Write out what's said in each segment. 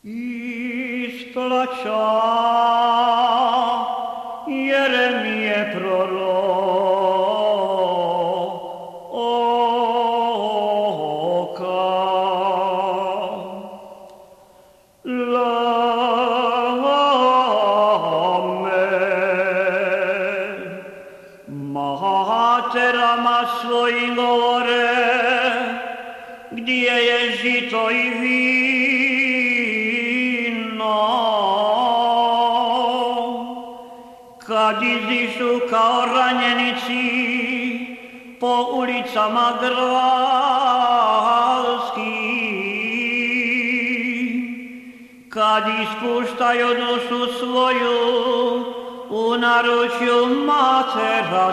Isplaća Jeremije proroka. Lamed materama svojim govore, gdje je žito i vino, kad izišu kao ranjenici po ulicama gradskih, kad ispuštaju dušu svoju u naručju matera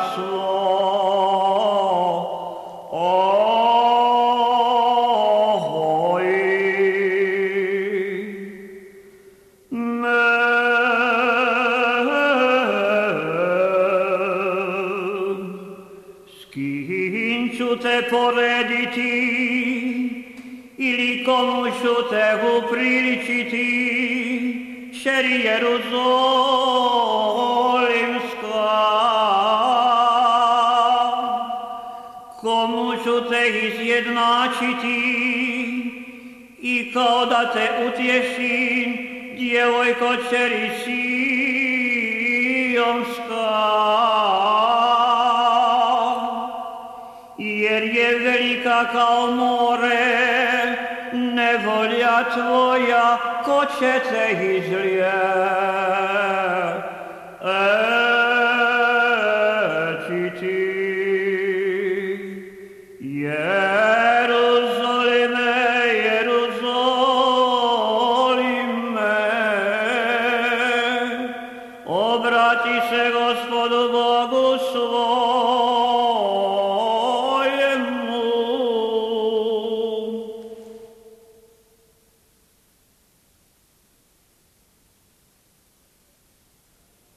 s kim ću te porediti ili komu ću te upriličiti, kćeri Jeruzalemska? Komu ću te izjednačiti i kao da te utješim, djevojko kćeri Sionska? Jer je velika kao more nevolja tvoja, ko će te izliječiti? Jeruzaleme, Jeruzaleme, obrati se Gospodu Bogu